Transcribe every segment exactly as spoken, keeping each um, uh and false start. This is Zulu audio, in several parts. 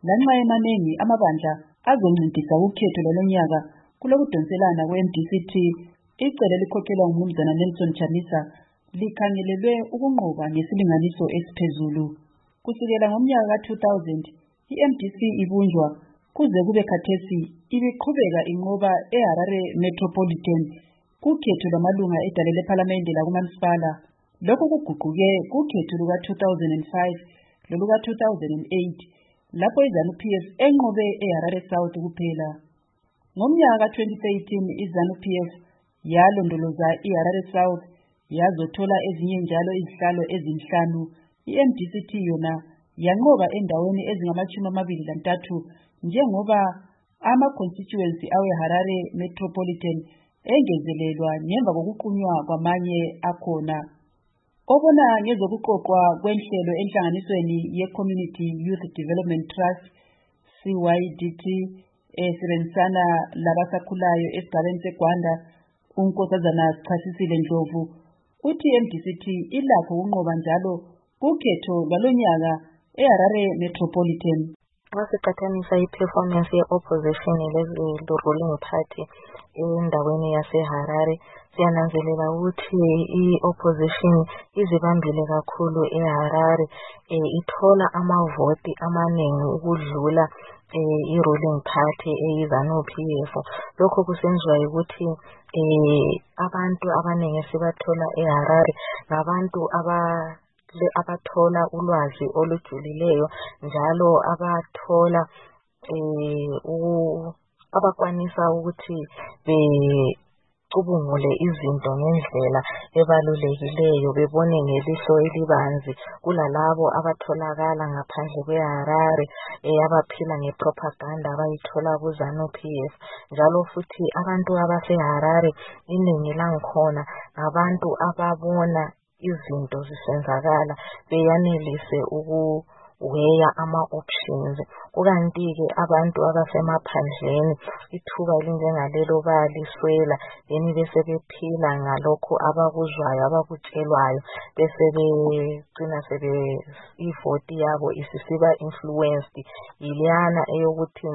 lanxa emaningi amabandla azoncintiswa ukhetho lonyaka kulokudonselana kwe-M D C T. Icele likhokhelwa ngumnumzana Nelson Chamisa likhangelelwe ukunqoba ngesilinganiso esiphezulu. Kusukela ngomnyaka ka two thousand, i-M D C ibunjwa kuze kube khathesi ibiqhubeka inqoba eHarare Metropolitan kukhetho lwamalunga edale lephalamende lakumasipala. Lokhu kuguquke kukhetho luka two thousand five loluka two thousand eight lapho iZANU-P F enqobe eHarare South kuphela. Ngomnyaka ka twenty thirteen iZANU-P F yalondoloza iHarare South yazothola ezinye njalo izihlalo ezinhlanu. I-M D C T yona yanqoba endaweni ezingamashumi amabili lantathu njengoba ama-constituency awe-Harare Metropolitan engezelelwa ngemva kokuqunywa kwamanye akhona. Obona ngezokuqoqwa kwenhlelo enhlanganisweni ye-Community Youth Development Trust C Y D T esebenzisana labasakhulayo esigabeni seGwanda, uNkosazana Sichasisile Ndlovu uthi i-M D C T ilakho ukunqoba njalo kukhetho lwalonyaka eHarare Metropolitan. Wasiqhathanisa i-performance ye-opposition le-ruling party endaweni yase-Harare, siyananzelela ukuthi i-opposition izibambile kakhulu eHarare, e, ithola amavoti amaningi ukudlula e, i-ruling party eyi-ZANU-P F. Lokho kusenziwa ukuthi e, abantu abaningi sibathola eHarare ngabantu aba abathola ulwazi olujulileyo njalo abathola eh abakwanisa ukuthi becubungule izinto ngendlela ebalulekileyo, bebone ngelihlo elibanzi kulalabo abatholakala ngaphandle kweHarare abaphila ngepropaganda abayithola kuZANU-P F. Njalo futhi abantu abaseHarare iningi langikhona abantu ababona izinto zisenzakala beyanelise ukuweya ama-options. Kukanti-ke abantu abasemaphandleni ithuba elinjengalelo bayaliswela, then bese bephila ngalokho abakuzwayo abakutshelwayo, bese begcina sebe ivoti yabo isisiba influenced yilana eyokuthi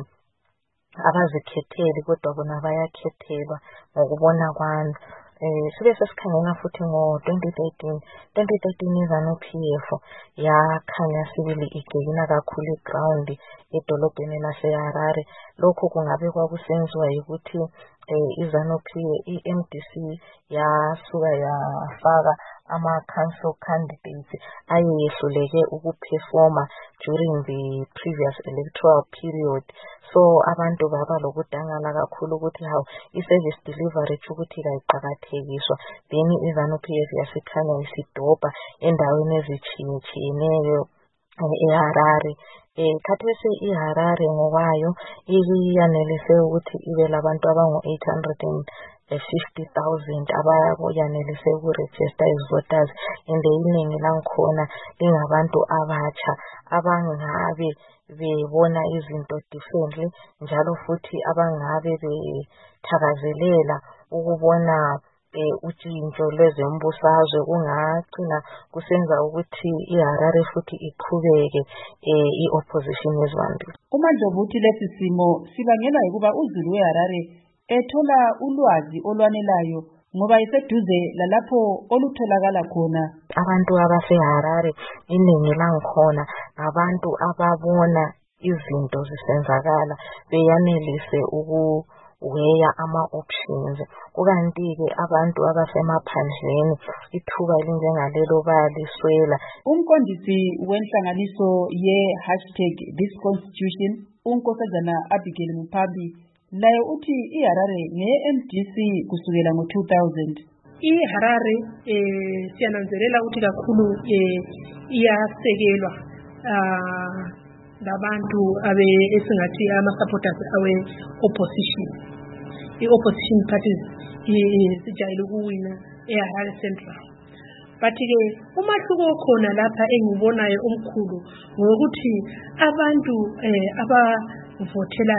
abazikhetheli kodwa bona bayakhethelwa ngokubona kwami. Eh sibe sesikhangela futhi ngo twenty thirteen iZANU-P F yakhanya sibili igcina kakhulu ground edolobheni laseHarare. Lokho kungabe kwakusenziwa ukuthi eh iZANU-P i-M D C yasuka yafaka ama-council candidates ayehluleke ukuperforma during the previous electoral period. So abantu baba lokudangala kakhulu ukuthi hawo i-service delivery ukuthi kayiqhakathekiswa, then iZANU-P F yasikhanya isidobha endaweni ezitshiyeneyo eHarare. Eh khathesi iHarare ngokwayo iyanelise ukuthi ibe labantu abangu eight hundred fifty thousand abayanelise ukuregister as voters, and iningi langikhona lingabantu abatsha abangabe bebona izinto differently njalo futhi abangabe bethakazelela ukubona eh utshintsho lwezombusazwe kungagcina kusenza ukuthi iHarare futhi iqhubeke eh i-opposition yezibambile. uMandlovu uthi lesi simo sibangela ukuba uZulu weHarare ethola ulwazi olwanelayo ngoba iseduze lalapho olutholakala khona. Abantu abaseHarare iningi langikhona abantu ababona izinto zisenzakala beyanelise uku weya ama-options. Kukanti-ke abantu abasemaphandleni ithuba elinjengalelo bayaliswela. Umqondisi wenhlanganiso ye-hashtag This Constitution uNkosazana Abigail Muphambi laye uthi iHarare nge-M D C kusukela ngo two thousand. iHarare eh siyananzelela ukuthi kakhulu eh iyasekelwa ah ngabantu abe esingathi ama-supporters awe opposition. I-opposition parties sijayele ukuwina eHarare Central. But-ke umahluko khona lapha engibonayo omkhulu ngokuthi abantu eh abavotela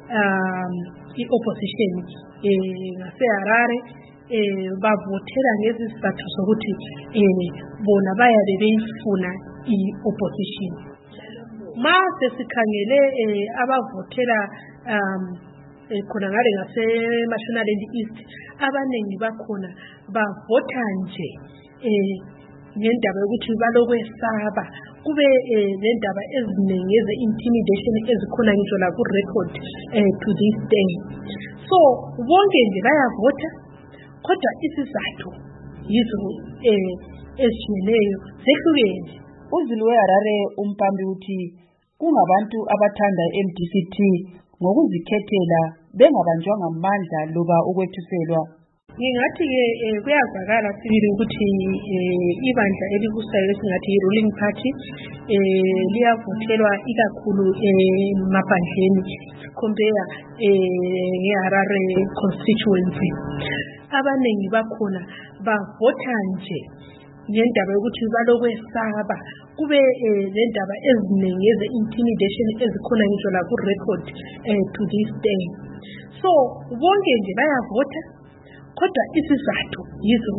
um i-opposition eh ngaseHarare eh bavotela ngezizathu zokuthi eh bona bayabe beyifuna i-opposition. mase sikhangele abavotela um khona ngale ngase Mashonaland East abanengi bakhona bavota nje eh ngendaba yokuthi balokwesaba kube nendaba eziningi eze intimidation ezikhona ngisho la ku record eh to this day. So bonke nje bayavota kodwa isizathu yizo eh eshileyo sehlukene. uZulu weHarare umpambi uthi kungabantu abathanda M D C T ngokuzikhethela bengabanjwa ngamandla loba ukwethuselwa. Ngingathi ke kuyazakala sibili ukuthi ibandla elibusayo esingathi ruling party eh liyavothelwa ikakhulu emaphandleni compare ngeHarare constituency. Abanengi bakhona bavota nje ngendaba yokuthi balokwesaba kube nendaba eziningi eze intimidation ezikhona ngisho la ku record to this day. So bonke nje bayavota kodwa isizathu yizo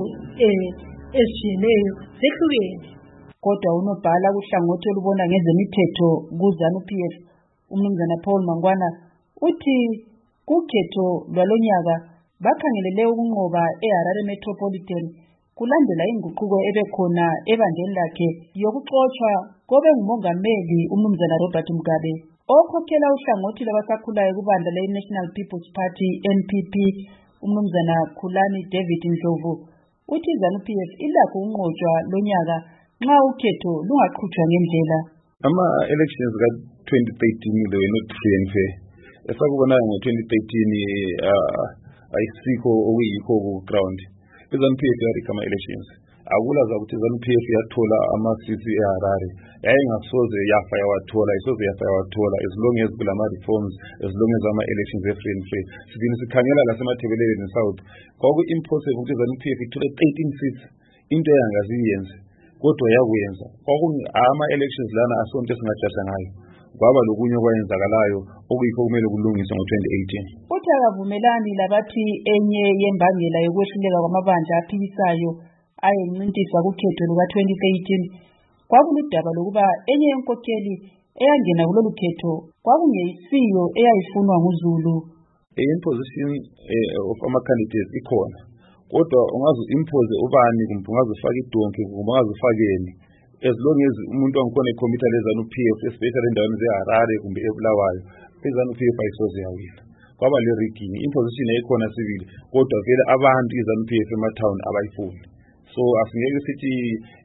eshileyo sehlukene. Kodwa unobhala kuhlangothi olubona ngezemithetho kuZANU-P F umnumzana Paul Mangwana uthi kukhetho lwalonyaka bakhangelele ukunqoba eHarare Metropolitan kulandela inguquko ebekhona ebandleni lakhe yokuxoshwa kobe ngumongameli umnumzana Robert Mugabe okhokhela uhlangothi lwabasakhulayo kubandla le-National People's Party N P P umnumzana Khulani David Ndlovu uthi ZANU-P F ilakho ukunqotshwa lonyaka nxa ukhetho lungaqhutshwa ngendlela. Ama elections ka twenty thirteen they were not free and fair. Esakubona ngo twenty thirteen uh ayisikho okuyikho ku ground. ZANU-P F yarikama elections. Akula zakuthi ZANU-P F yathola ama-seats eHarare. Yayingasoze yafa yawathola, isoze yafa yawathola as long as kulama reforms, as long as ama-elections are free and fair. Sidini sikhangela lasemathebeleleni South. Kwaku impossible ukuthi ZANU-P F ithole thirteen seats into yangaziyenze. Kodwa yakuyenza. Kwaku ama-elections lana asonto esingajaja ngayo. Kwaba lokunye okwayenzakalayo okuyikho kumele kulungiswe ngo twenty eighteen. Uthi akavumelani labathi enye yembangela yokwehluleka kwamabandla aphikisayo ayencintiswa kukhetho luka twenty eighteen kwakuludaba lokuba enye yenkokheli eyangena kulolu khetho kwakungeyisiyo eyayifunwa nguZulu. Imposition of ama-candidates ikhona kodwa ungazi impose ubani kumbe ungazifaka idonki kumbe ungazifakeni as long as umuntu angikhona ecommit leZANU-P F especially endaweni zeHarare kumbe eBulawayo iZANU-P F ayisoze yawina kwaba le rigging imposition eyikhona sibili kodwa vele abantu iZANU-P F ema-town abayifuni. So asingeke sithi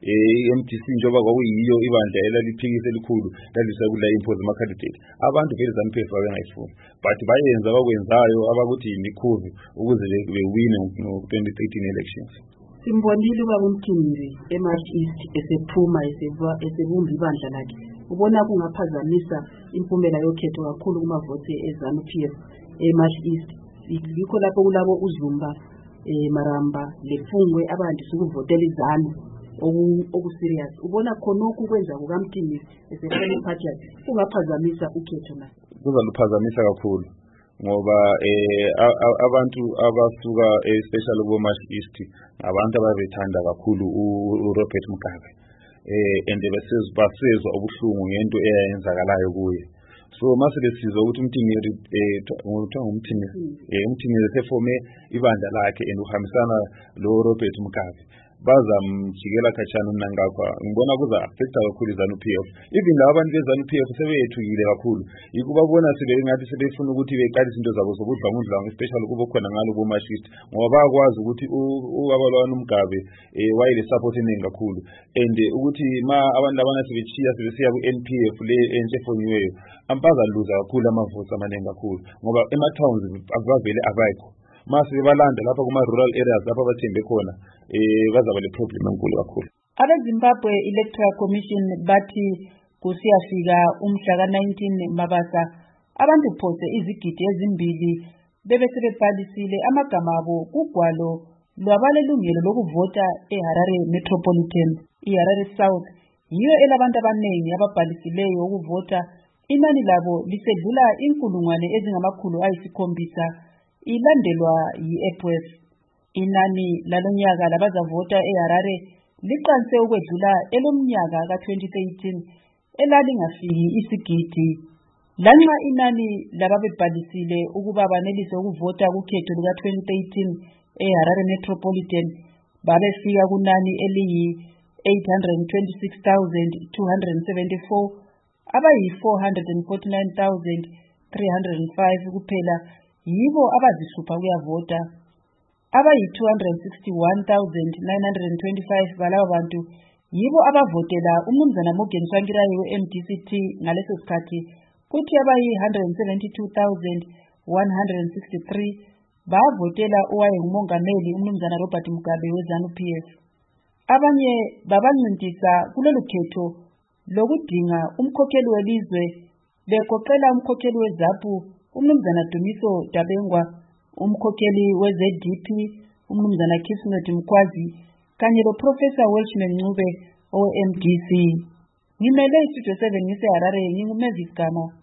M D C njoba kwakuyiyo ibandla elaliphikisa elikhulu lalisekula impose ama-candidate abantu vele ZANU-P F babengayifuni but bayenza bakwenzayo abakuthi yimikhuvu ukuze bewine ngo twenty thirteen elections. Simbonile ubaba uMthunzi eMarch East esephuma esebumba ibandla lakhe ubona kungaphazamisa impumela yokhetho kakhulu kumavote eZANU-P F eMarch East yikho lapho kulabo uZumba eh Maramba lefungwe abandise ukuvotela iZANU oku serious ubona khonokho kwenza kukaMthunzi esefuna iphathi kungaphazamisa ukhetho na. Kuzaluphazamisa kakhulu ngoba eh abantu abasuka especially ku March East abantu ababethanda kakhulu uRobert Mugabe eh and besizwa obuhlungu ngento eyenzakalayo kuye. So mase lesizwa ukuthi umthingeli eh ngokuthiwa ngumthingeli eh umthingeli sefome ibandla lakhe and uhambisana lo Robert Mugabe bazamjikela khatshana unangapha ngibona kuza affecta kakhulu iZANU-P F even labo abantu beZANU-P F sebeyethukile kakhulu yikuba bona sibe ngathi sebefuna ukuthi beqalise into zabo zobudlangudlanga especially kubo khona ngalo bo Marxist ngoba bakwazi ukuthi ubabalwana uMgabe eh wayile support eningi kakhulu and ukuthi ma abantu labana sebechiya sebesiya ku N P F le entshefoniweyo ampaza luza kakhulu amavotes amaningi kakhulu ngoba ema towns akuvele abayikho mase balanda lapha kuma rural areas lapha bathembe khona eh bazaba le problem enkulu kakhulu. Abe Zimbabwe Electoral Commission bathi kusiyafika umhla ka nineteen Mabasa abantu phose izigidi ezimbili bebe sebebhalisile amagama abo kugwalo lwabalelungelo lokuvota eHarare Metropolitan. iHarare South yiyo elabantu abanengi ababhalisileyo ukuvota inani labo lisedlula inkulungwane ezingamakhulu ayisikhombisa ilandelwa yi-E P O F. Inani lalonyaka labazavota eHarare liqanse ukwedlula elomnyaka ka twenty eighteen elalingafiki isigidi. Lanxa inani lababebhalisile ukuba banelise ukuvota kukhetho luka twenty thirteen eHarare Metropolitan babefika kunani eliyi eight hundred twenty-six thousand two hundred seventy-four, abayi four hundred forty-nine thousand three hundred five kuphela yibo abazisupha kuyavota. Abayi two hundred sixty-one thousand nine hundred twenty-five balaba bantu yibo abavotela umnumzana Morgan Tsvangirai we-M D C T ngaleso sikhathi, kuthi abayi one hundred seventy-two thousand one hundred sixty-three bavotela owayengumongameli umnumzana Robert Mugabe we-ZANU P F. Abanye babancintisa kulolu khetho lokudinga umkhokheli welizwe begoqela umkhokheli weZAPU umnumzana Dumiso Dabengwa, umkhokheli we-Z D P umnumzana Kismet Mkwazi kanye lo-Professor Welshman Ncube owe-M D C. Ngimele iStudio seven ngise Harare, nginguMavis Gama.